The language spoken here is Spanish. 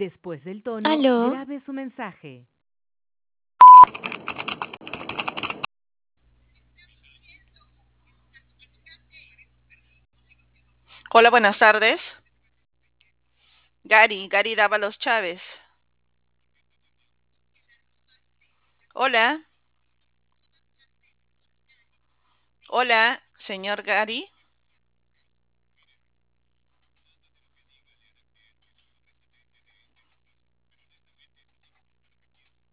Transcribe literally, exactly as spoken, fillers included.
Después del tono, ¿Aló? grabe su mensaje. Hola, buenas tardes. Gary, Gary Dávalos Chávez. Hola, hola, señor Gary.